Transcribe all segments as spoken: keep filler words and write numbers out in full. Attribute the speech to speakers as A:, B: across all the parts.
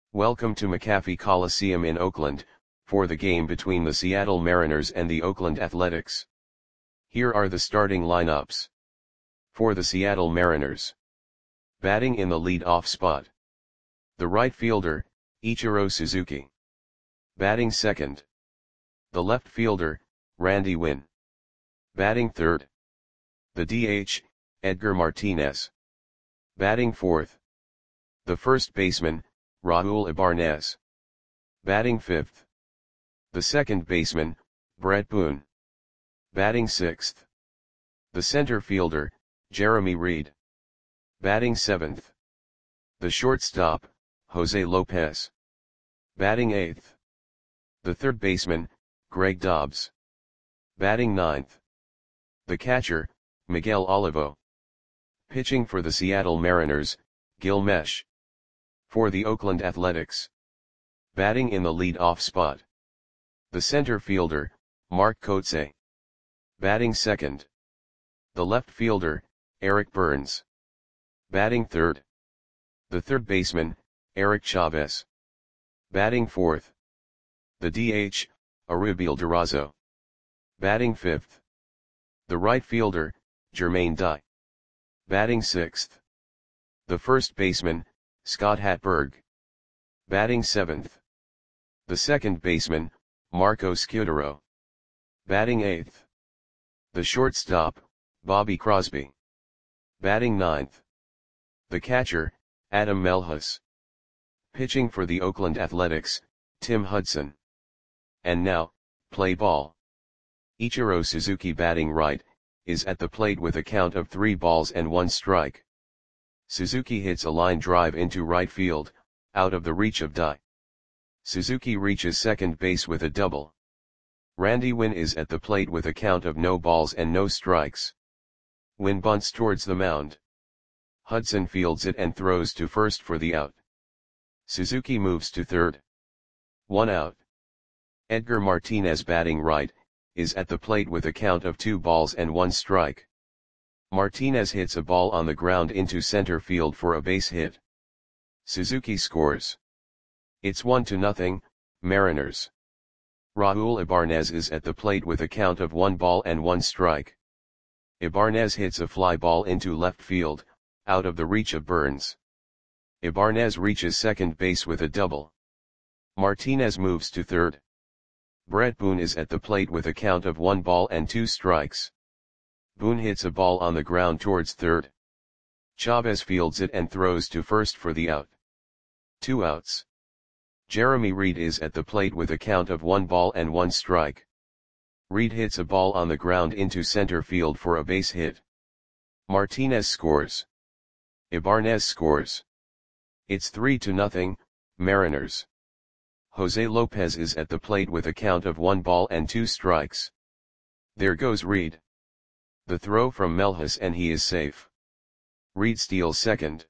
A: Welcome to McAfee Coliseum in Oakland, for the game between the Seattle Mariners and the Oakland Athletics. Here are the starting lineups. For the Seattle Mariners. Batting in the lead-off spot. The right fielder, Ichiro Suzuki. Batting second. The left fielder, Randy Winn. Batting third. The D H, Edgar Martinez. Batting fourth. The first baseman, Raul Ibarnez. Batting fifth. The second baseman, Brett Boone. Batting sixth. The center fielder, Jeremy Reed. Batting seventh. The shortstop, Jose Lopez. Batting eighth. The third baseman, Greg Dobbs. Batting ninth. The catcher, Miguel Olivo. Pitching for the Seattle Mariners, Gil Meche. For the Oakland Athletics. Batting in the lead-off spot. The center fielder, Mark Kotsay. Batting second. The left fielder, Eric Burns. Batting third. The third baseman, Eric Chavez. Batting fourth. The D H, Arubel Durazo. Batting fifth. The right fielder, Jermaine Dye. Batting sixth. The first baseman, Scott Hatberg. Batting seventh. The second baseman, Marco Scudero. Batting eighth. The shortstop, Bobby Crosby. Batting ninth. The catcher, Adam Melhus. Pitching for the Oakland Athletics, Tim Hudson. And now, play ball. Ichiro Suzuki batting right, is at the plate with a count of three balls and one strike. Suzuki hits a line drive into right field, out of the reach of Dye. Suzuki reaches second base with a double. Randy Winn is at the plate with a count of no balls and no strikes. Winn bunts towards the mound. Hudson fields it and throws to first for the out. Suzuki moves to third. One out. Edgar Martinez batting right, is at the plate with a count of two balls and one strike. Martinez hits a ball on the ground into center field for a base hit. Suzuki scores. It's one to nothing, Mariners. Raul Ibarnez is at the plate with a count of one ball and one strike. Ibarnez hits a fly ball into left field, out of the reach of Burns. Ibarnez reaches second base with a double. Martinez moves to third. Brett Boone is at the plate with a count of one ball and two strikes. Boone hits a ball on the ground towards third. Chavez fields it and throws to first for the out. Two outs. Jeremy Reed is at the plate with a count of one ball and one strike. Reed hits a ball on the ground into center field for a base hit. Martinez scores. Ibarnez scores. It's three to nothing, Mariners. Jose Lopez is at the plate with a count of one ball and two strikes. There goes Reed. The throw from Melhus and he is safe. Reed steals second.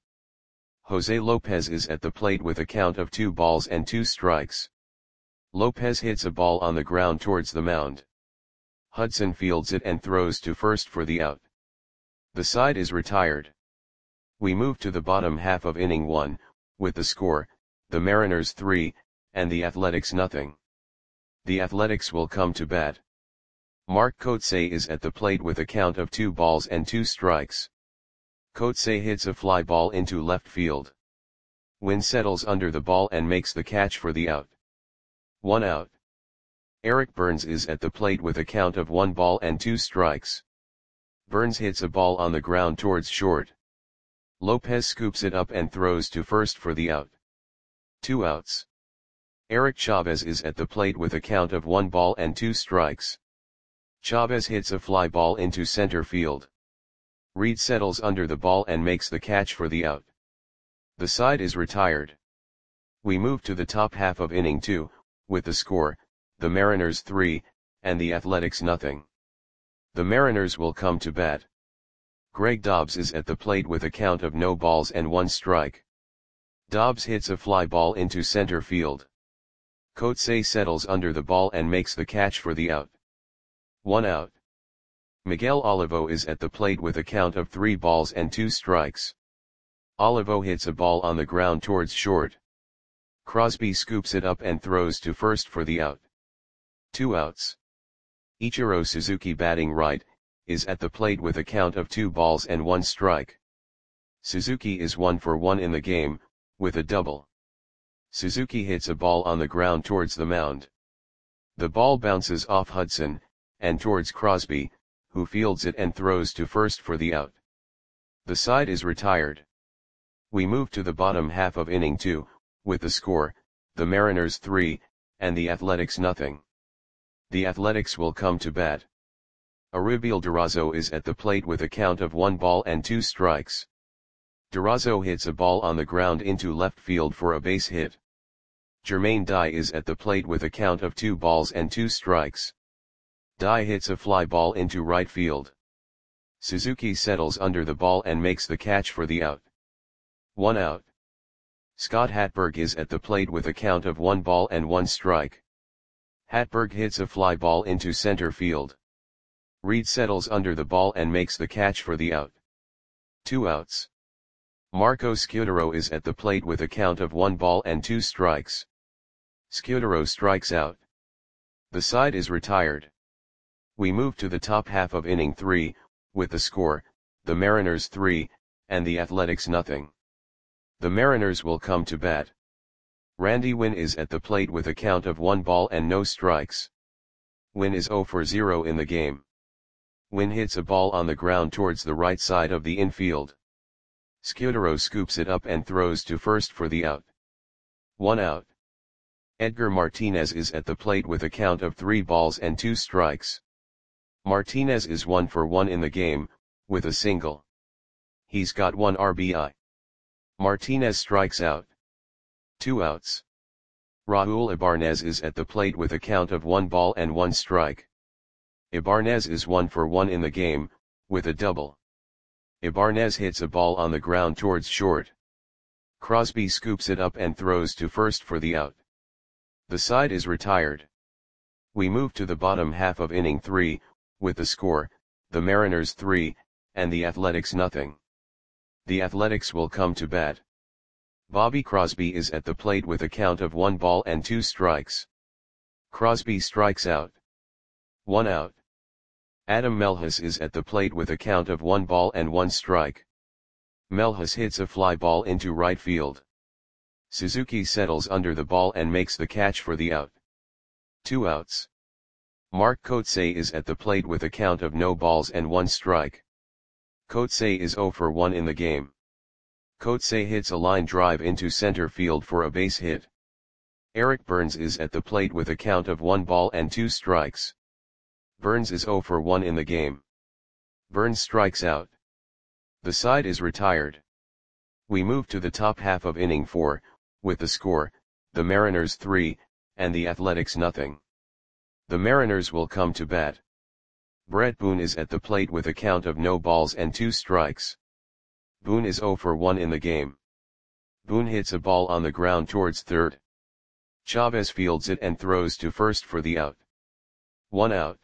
A: Jose Lopez is at the plate with a count of two balls and two strikes. Lopez hits a ball on the ground towards the mound. Hudson fields it and throws to first for the out. The side is retired. We move to the bottom half of inning one, with the score, the Mariners three, and the Athletics nothing. The Athletics will come to bat. Mark Kotsay is at the plate with a count of two balls and two strikes. Kotsay hits a fly ball into left field. Winn settles under the ball and makes the catch for the out. One out. Eric Burns is at the plate with a count of one ball and two strikes. Burns hits a ball on the ground towards short. Lopez scoops it up and throws to first for the out. Two outs. Eric Chavez is at the plate with a count of one ball and two strikes. Chavez hits a fly ball into center field. Reed settles under the ball and makes the catch for the out. The side is retired. We move to the top half of inning two, with the score, the Mariners three, and the Athletics nothing. The Mariners will come to bat. Greg Dobbs is at the plate with a count of no balls and one strike. Dobbs hits a fly ball into center field. Kotsay settles under the ball and makes the catch for the out. One out. Miguel Olivo is at the plate with a count of three balls and two strikes. Olivo hits a ball on the ground towards short. Crosby scoops it up and throws to first for the out. Two outs. Ichiro Suzuki, batting right, is at the plate with a count of two balls and one strike. Suzuki is one for one in the game, with a double. Suzuki hits a ball on the ground towards the mound. The ball bounces off Hudson, and towards Crosby, who fields it and throws to first for the out. The side is retired. We move to the bottom half of inning two, with the score, the Mariners three, and the Athletics nothing. The Athletics will come to bat. Arubel Durazo is at the plate with a count of one ball and two strikes. Durazo hits a ball on the ground into left field for a base hit. Jermaine Dye is at the plate with a count of two balls and two strikes. Dye hits a fly ball into right field. Suzuki settles under the ball and makes the catch for the out. One out. Scott Hatberg is at the plate with a count of one ball and one strike. Hatberg hits a fly ball into center field. Reed settles under the ball and makes the catch for the out. Two outs. Marco Scudero is at the plate with a count of one ball and two strikes. Scudero strikes out. The side is retired. We move to the top half of inning three, with the score, the Mariners three, and the Athletics nothing. The Mariners will come to bat. Randy Winn is at the plate with a count of one ball and no strikes. Winn is zero for zero in the game. Winn hits a ball on the ground towards the right side of the infield. Scudero scoops it up and throws to first for the out. One out. Edgar Martinez is at the plate with a count of three balls and two strikes. Martinez is one for one in the game, with a single. He's got one R B I. Martinez strikes out. Two outs. Raul Ibanez is at the plate with a count of one ball and one strike. Ibanez is one for one in the game, with a double. Ibanez hits a ball on the ground towards short. Crosby scoops it up and throws to first for the out. The side is retired. We move to the bottom half of inning three, with the score, the Mariners three, and the Athletics nothing. The Athletics will come to bat. Bobby Crosby is at the plate with a count of one ball and two strikes. Crosby strikes out. One out. Adam Melhus is at the plate with a count of one ball and one strike. Melhus hits a fly ball into right field. Suzuki settles under the ball and makes the catch for the out. Two outs. Mark Kotsay is at the plate with a count of no balls and one strike. Kotsay is zero for one in the game. Kotsay hits a line drive into center field for a base hit. Eric Burns is at the plate with a count of one ball and two strikes. Burns is zero for one in the game. Burns strikes out. The side is retired. We move to the top half of inning four, with the score, the Mariners three, and the Athletics nothing. The Mariners will come to bat. Brett Boone is at the plate with a count of no balls and two strikes. Boone is zero for one in the game. Boone hits a ball on the ground towards third. Chavez fields it and throws to first for the out. One out.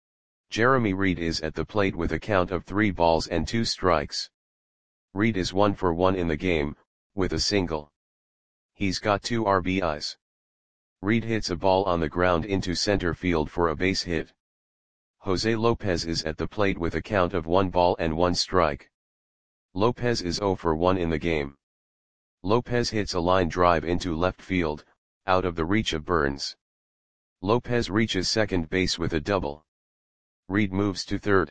A: Jeremy Reed is at the plate with a count of three balls and two strikes. Reed is one for one in the game, with a single. He's got two R B Is. Reed hits a ball on the ground into center field for a base hit. Jose Lopez is at the plate with a count of one ball and one strike. Lopez is zero for one in the game. Lopez hits a line drive into left field, out of the reach of Burns. Lopez reaches second base with a double. Reed moves to third.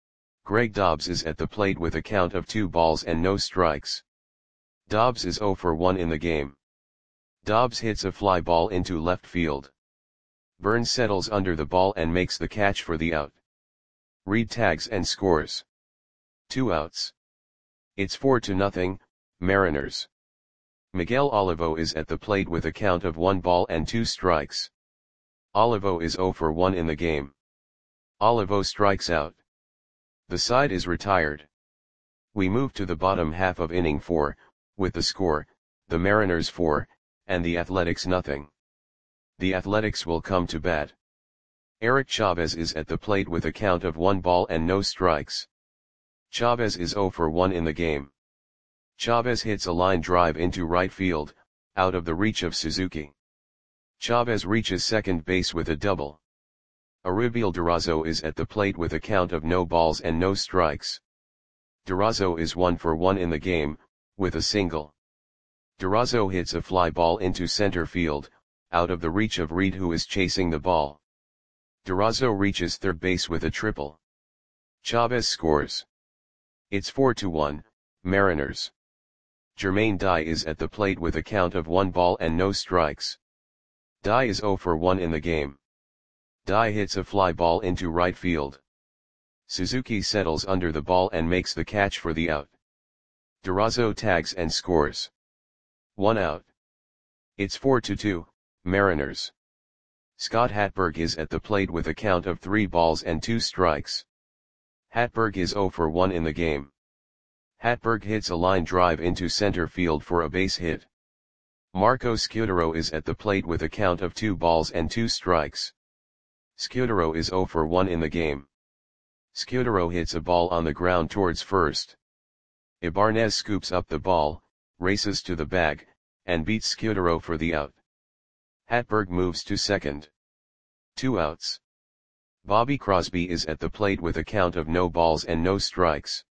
A: Greg Dobbs is at the plate with a count of two balls and no strikes. Dobbs is zero for one in the game. Dobbs hits a fly ball into left field. Burns settles under the ball and makes the catch for the out. Reed tags and scores. Two outs. It's four to nothing, Mariners. Miguel Olivo is at the plate with a count of one ball and two strikes. Olivo is zero for one in the game. Olivo strikes out. The side is retired. We move to the bottom half of inning four, with the score, the Mariners four, and the Athletics nothing. The Athletics will come to bat. Eric Chavez is at the plate with a count of one ball and no strikes. Chavez is zero for one in the game. Chavez hits a line drive into right field, out of the reach of Suzuki. Chavez reaches second base with a double. Auribel Durazo is at the plate with a count of no balls and no strikes. Durazo is one for one in the game, with a single. Durazo hits a fly ball into center field, out of the reach of Reed, who is chasing the ball. Durazo reaches third base with a triple. Chavez scores. It's four to one, Mariners. Jermaine Dye is at the plate with a count of one ball and no strikes. Dye is zero for one in the game. Dye hits a fly ball into right field. Suzuki settles under the ball and makes the catch for the out. Durazo tags and scores. One out. It's four to two, Mariners. Scott Hatberg is at the plate with a count of three balls and two strikes. Hatberg is zero for one in the game. Hatberg hits a line drive into center field for a base hit. Marco Scutaro is at the plate with a count of two balls and two strikes. Scutaro is zero for one in the game. Scutaro hits a ball on the ground towards first. Ibanez scoops up the ball, races to the bag, and beats Scutaro for the out. Hatberg moves to second. Two outs. Bobby Crosby is at the plate with a count of no balls and no strikes.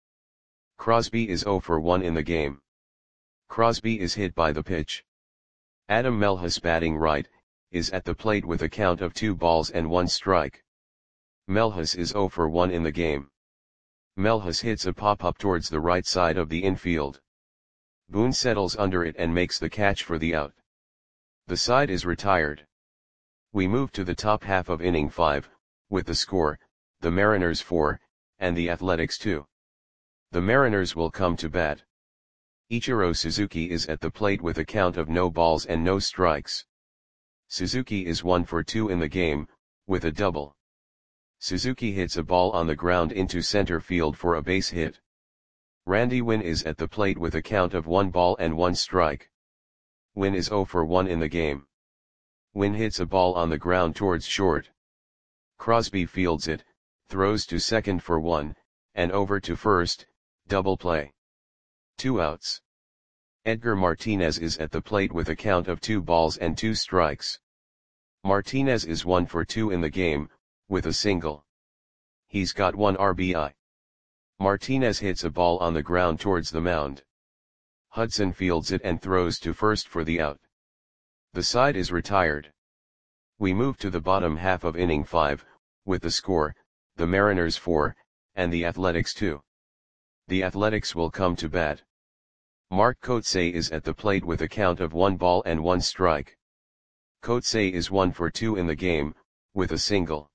A: Crosby is zero for one in the game. Crosby is hit by the pitch. Adam Melhus, batting right, is at the plate with a count of two balls and one strike. Melhus is zero for one in the game. Melhus hits a pop-up towards the right side of the infield. Boone settles under it and makes the catch for the out. The side is retired. We move to the top half of inning five, with the score, the Mariners four, and the Athletics two. The Mariners will come to bat. Ichiro Suzuki is at the plate with a count of no balls and no strikes. Suzuki is one for two in the game, with a double. Suzuki hits a ball on the ground into center field for a base hit. Randy Winn is at the plate with a count of one ball and one strike. Winn is zero for one in the game. Winn hits a ball on the ground towards short. Crosby fields it, throws to second for one, and over to first, double play. Two outs. Edgar Martinez is at the plate with a count of two balls and two strikes. Martinez is one for two in the game, with a single. He's got one R B I. Martinez hits a ball on the ground towards the mound. Hudson fields it and throws to first for the out. The side is retired. We move to the bottom half of inning five, with the score, the Mariners four, and the Athletics two. The Athletics will come to bat. Mark Kotsay is at the plate with a count of one ball and one strike. Kotsay is one for two in the game, with a single.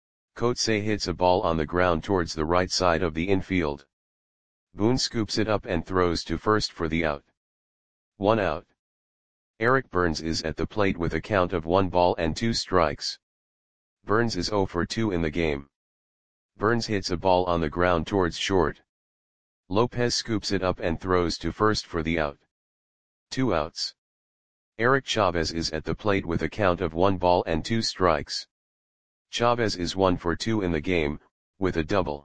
A: Kotsay hits a ball on the ground towards the right side of the infield. Boone scoops it up and throws to first for the out. One out. Eric Burns is at the plate with a count of one ball and two strikes. Burns is zero for two in the game. Burns hits a ball on the ground towards short. Lopez scoops it up and throws to first for the out. Two outs. Eric Chavez is at the plate with a count of one ball and two strikes. Chavez is one for two in the game, with a double.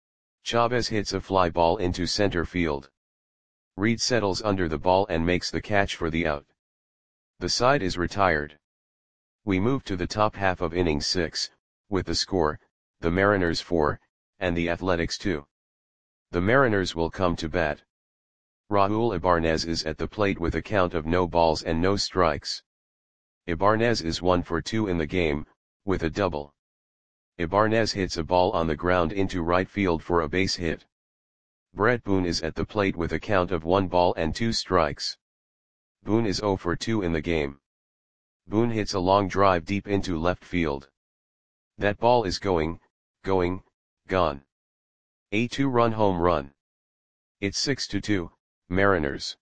A: Chavez hits a fly ball into center field. Reed settles under the ball and makes the catch for the out. The side is retired. We move to the top half of inning six, with the score, the Mariners four, and the Athletics two. The Mariners will come to bat. Raul Ibanez is at the plate with a count of no balls and no strikes. Ibanez is one for two in the game, with a double. Ibanez hits a ball on the ground into right field for a base hit. Brett Boone is at the plate with a count of one ball and two strikes. Boone is zero for two in the game. Boone hits a long drive deep into left field. That ball is going, going, gone. A two-run home run. It's six to two, Mariners.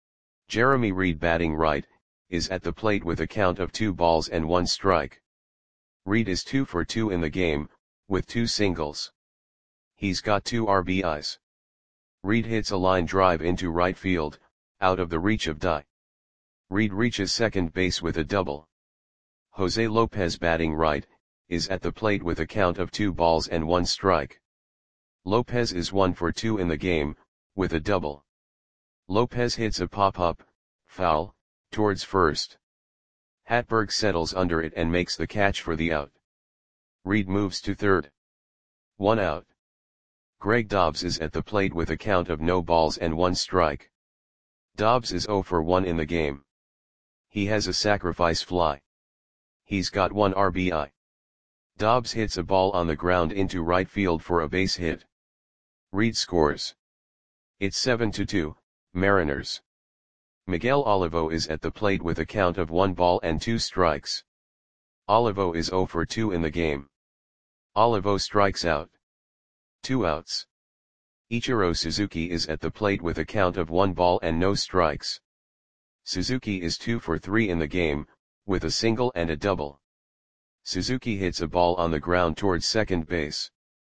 A: Jeremy Reed, batting right, is at the plate with a count of two balls and one strike. Reed is two for two in the game, with two singles. He's got two R B Is. Reed hits a line drive into right field, out of the reach of Dye. Reed reaches second base with a double. Jose Lopez, batting right, is at the plate with a count of two balls and one strike. Lopez is one for two in the game, with a double. Lopez hits a pop-up, foul, Towards first. Hatberg settles under it and makes the catch for the out. Reed moves to third. One out. Greg Dobbs is at the plate with a count of no balls and one strike. Dobbs is zero for one in the game. He has a sacrifice fly. He's got one R B I. Dobbs hits a ball on the ground into right field for a base hit. Reed scores. It's seven to two, Mariners. Miguel Olivo is at the plate with a count of one ball and two strikes. Olivo is zero for two in the game. Olivo strikes out. Two outs. Ichiro Suzuki is at the plate with a count of one ball and no strikes. Suzuki is two for three in the game, with a single and a double. Suzuki hits a ball on the ground towards second base.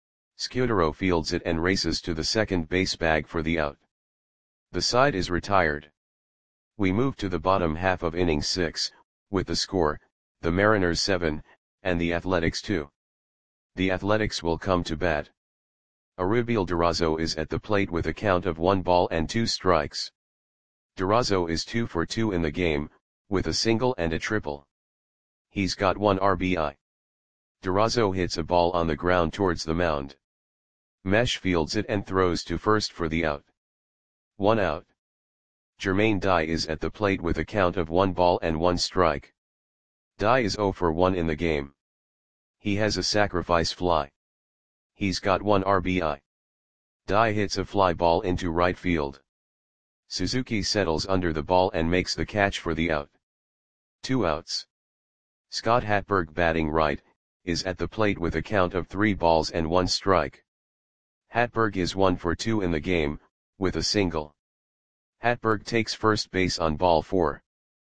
A: Scudero fields it and races to the second base bag for the out. The side is retired. We move to the bottom half of inning six, with the score, the Mariners seven, and the Athletics two. The Athletics will come to bat. Arubiel Durazo is at the plate with a count of one ball and two strikes. Durazo is two for two in the game, with a single and a triple. He's got one R B I. Durazo hits a ball on the ground towards the mound. Mesh fields it and throws to first for the out. One out. Jermaine Dye is at the plate with a count of one ball and one strike. Dye is zero for one in the game. He has a sacrifice fly. He's got one R B I. Dye hits a fly ball into right field. Suzuki settles under the ball and makes the catch for the out. Two outs. Scott Hatberg, batting right, is at the plate with a count of three balls and one strike. Hatberg is one for two in the game, with a single. Hatberg takes first base on ball four.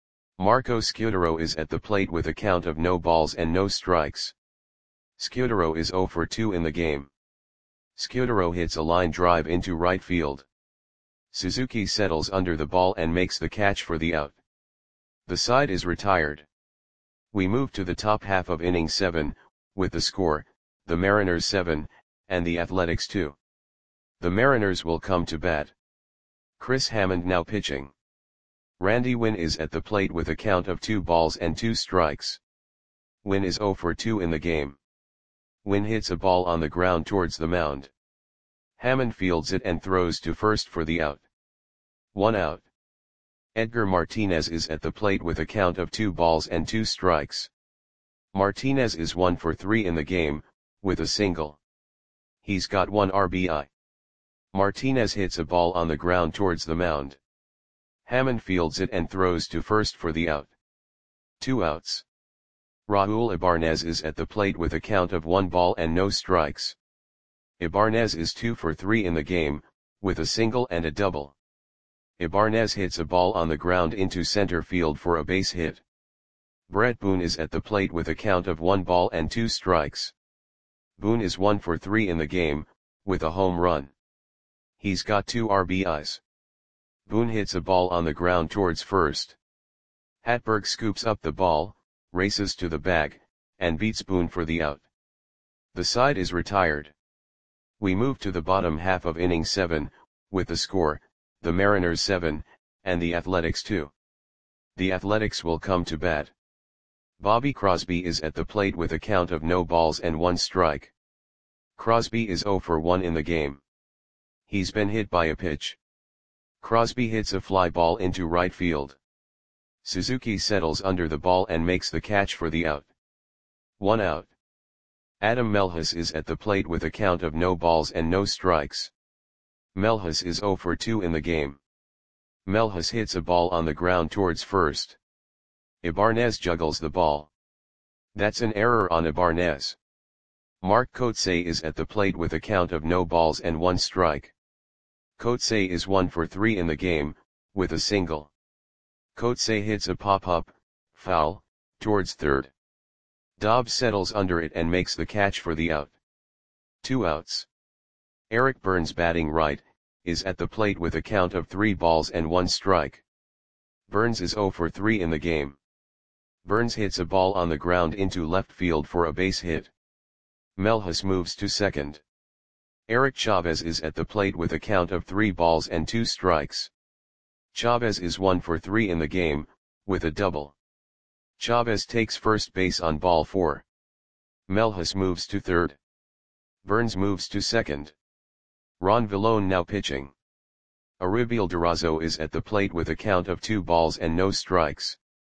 A: Marco Scudero is at the plate with a count of no balls and no strikes. Scudero is zero for two in the game. Scudero hits a line drive into right field. Suzuki settles under the ball and makes the catch for the out. The side is retired. We move to the top half of inning seven, with the score, the Mariners seven, and the Athletics two. The Mariners will come to bat. Chris Hammond now pitching. Randy Winn is at the plate with a count of two balls and two strikes. Winn is zero for two in the game. Winn hits a ball on the ground towards the mound. Hammond fields it and throws to first for the out. One out. Edgar Martinez is at the plate with a count of two balls and two strikes. Martinez is one for three in the game, with a single. He's got one R B I. Martinez hits a ball on the ground towards the mound. Hammond fields it and throws to first for the out. Two outs. Raul Ibanez is at the plate with a count of one ball and no strikes. Ibanez is two for three in the game, with a single and a double. Ibanez hits a ball on the ground into center field for a base hit. Brett Boone is at the plate with a count of one ball and two strikes. Boone is one for three in the game, with a home run. He's got two R B Is. Boone hits a ball on the ground towards first. Hatberg scoops up the ball, races to the bag, and beats Boone for the out. The side is retired. We move to the bottom half of inning seven, with the score, the Mariners seven, and the Athletics two. The Athletics will come to bat. Bobby Crosby is at the plate with a count of no balls and one strike. Crosby is zero for one in the game. He's been hit by a pitch. Crosby hits a fly ball into right field. Suzuki settles under the ball and makes the catch for the out. One out. Adam Melhus is at the plate with a count of no balls and no strikes. Melhus is zero for two in the game. Melhus hits a ball on the ground towards first. Ibanez juggles the ball. That's an error on Ibanez. Mark Kotsay is at the plate with a count of no balls and one strike. Kotsay is one for three in the game, with a single. Kotsay hits a pop-up, foul, towards third. Dobbs settles under it and makes the catch for the out. Two outs. Eric Burns, batting right, is at the plate with a count of three balls and one strike. Burns is zero for three in the game. Burns hits a ball on the ground into left field for a base hit. Melhus moves to second. Eric Chavez is at the plate with a count of three balls and two strikes. Chavez is one for three in the game, with a double. Chavez takes first base on ball four. Melhus moves to third. Burns moves to second. Ron Villone now pitching. Aribiel Durazo is at the plate with a count of two balls and no strikes.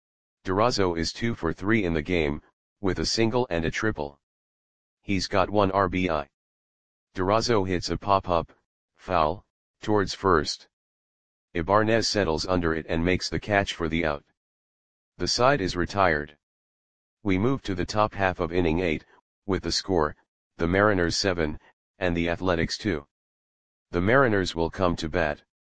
A: Durazo is two for three in the game, with a single and a triple. He's got one R B I. Durazo hits a pop-up, foul, towards first. Ibarnez settles under it and makes the catch for the out. The side is retired. We move to the top half of inning eight, with the score, the Mariners seven, and the Athletics two. The Mariners will come to bat.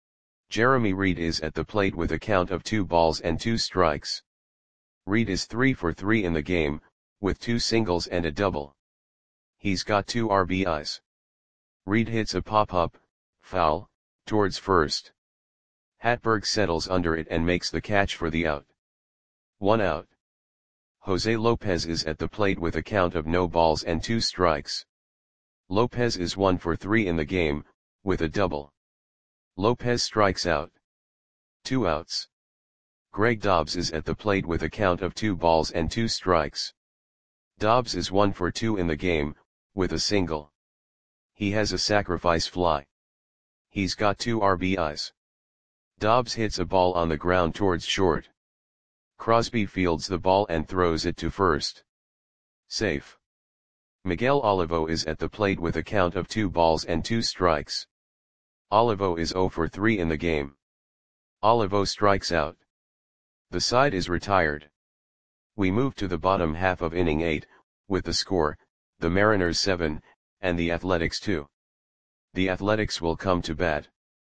A: Jeremy Reed is at the plate with a count of two balls and two strikes. Reed is three for three in the game, with two singles and a double. He's got two R B Is. Reed hits a pop-up, foul, towards first. Hatberg settles under it and makes the catch for the out. One out. Jose Lopez is at the plate with a count of no balls and two strikes. Lopez is one for three in the game, with a double. Lopez strikes out. Two outs. Greg Dobbs is at the plate with a count of two balls and two strikes. Dobbs is one for two in the game, with a single. He has a sacrifice fly. He's got two R B Is. Dobbs hits a ball on the ground towards short. Crosby fields the ball and throws it to first. Safe. Miguel Olivo is at the plate with a count of two balls and two strikes. Olivo is zero for three in the game. Olivo strikes out. The side is retired. We move to the bottom half of inning eight, with the score, the Mariners seven, and the Athletics two. The Athletics will come to bat.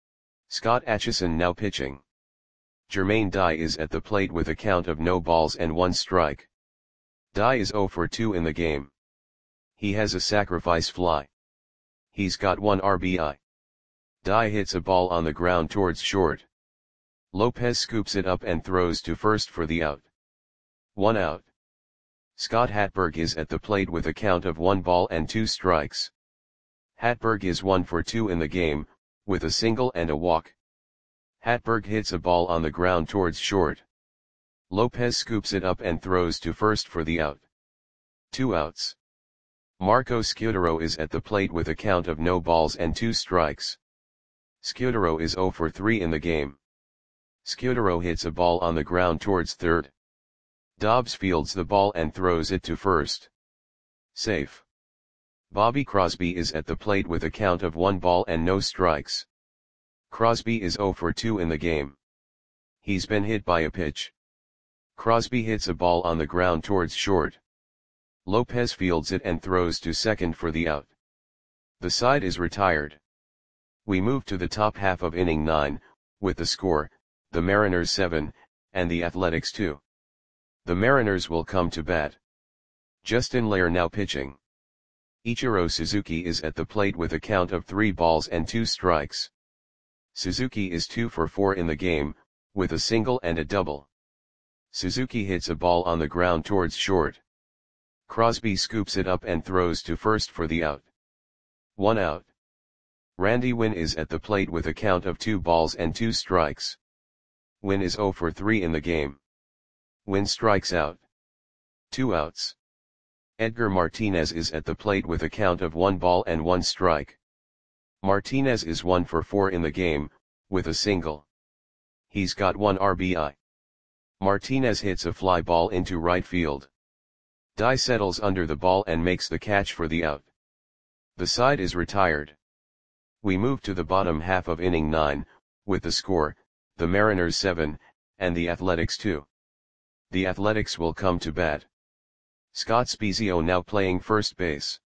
A: Scott Atchison now pitching. Jermaine Dye is at the plate with a count of no balls and one strike. Dye is zero for two in the game. He has a sacrifice fly. He's got one R B I. Dye hits a ball on the ground towards short. Lopez scoops it up and throws to first for the out. One out. Scott Hatberg is at the plate with a count of one ball and two strikes. Hatberg is one for two in the game, with a single and a walk. Hatberg hits a ball on the ground towards short. Lopez scoops it up and throws to first for the out. Two outs. Marco Scudero is at the plate with a count of no balls and two strikes. Scudero is zero for three in the game. Scudero hits a ball on the ground towards third. Dobbs fields the ball and throws it to first. Safe. Bobby Crosby is at the plate with a count of one ball and no strikes. Crosby is zero for two in the game. He's been hit by a pitch. Crosby hits a ball on the ground towards short. Lopez fields it and throws to second for the out. The side is retired. We move to the top half of inning nine, with the score, the Mariners seven, and the Athletics two. The Mariners will come to bat. Justin Lair now pitching. Ichiro Suzuki is at the plate with a count of three balls and two strikes. Suzuki is two for four in the game, with a single and a double. Suzuki hits a ball on the ground towards short. Crosby scoops it up and throws to first for the out. One out. Randy Winn is at the plate with a count of two balls and two strikes. Winn is zero for three in the game. Winn strikes out. Two outs. Edgar Martinez is at the plate with a count of one ball and one strike. Martinez is one for four in the game, with a single. He's got one R B I. Martinez hits a fly ball into right field. Dye settles under the ball and makes the catch for the out. The side is retired. We move to the bottom half of inning nine, with the score, the Mariners seven, and the Athletics two. The Athletics will come to bat. Scott Spiezio now playing first base.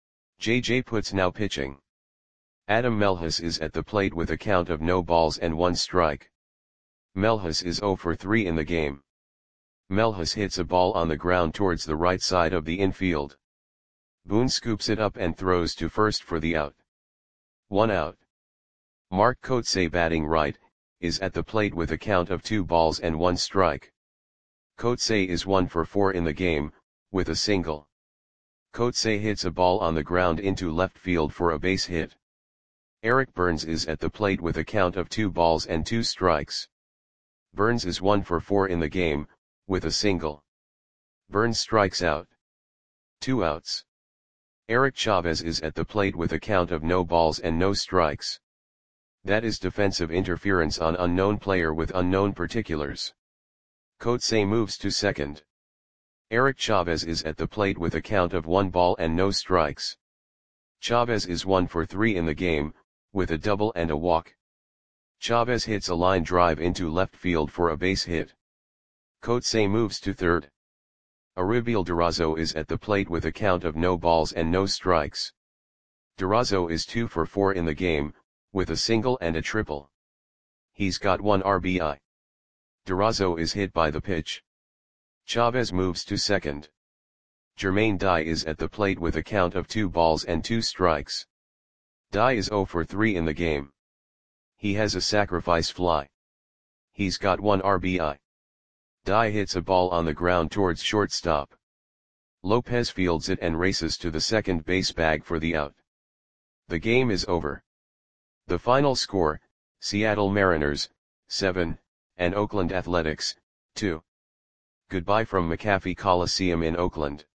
A: J J Putz now pitching. Adam Melhus is at the plate with a count of no balls and one strike. Melhus is zero for three in the game. Melhus hits a ball on the ground towards the right side of the infield. Boone scoops it up and throws to first for the out. One out. Mark Kotsay batting right, is at the plate with a count of two balls and one strike. Kotsay is one for four in the game, with a single. Kotsay hits a ball on the ground into left field for a base hit. Eric Burns is at the plate with a count of two balls and two strikes. Burns is one for four in the game, with a single. Burns strikes out. Two outs. Eric Chavez is at the plate with a count of no balls and no strikes. That is defensive interference on unknown player with unknown particulars. Kotsay moves to second. Eric Chavez is at the plate with a count of one ball and no strikes. Chavez is one for three in the game, with a double and a walk. Chavez hits a line drive into left field for a base hit. Kotsay moves to third. Aribiel Durazo is at the plate with a count of no balls and no strikes. Durazo is two for four in the game, with a single and a triple. He's got one R B I. Durazo is hit by the pitch. Chavez moves to second. Jermaine Dye is at the plate with a count of two balls and two strikes. Dye is zero for three in the game. He has a sacrifice fly. He's got one R B I. Dye hits a ball on the ground towards shortstop. Lopez fields it and races to the second base bag for the out. The game is over. The final score, Seattle Mariners, seven, and Oakland Athletics, two. Goodbye from McAfee Coliseum in Oakland.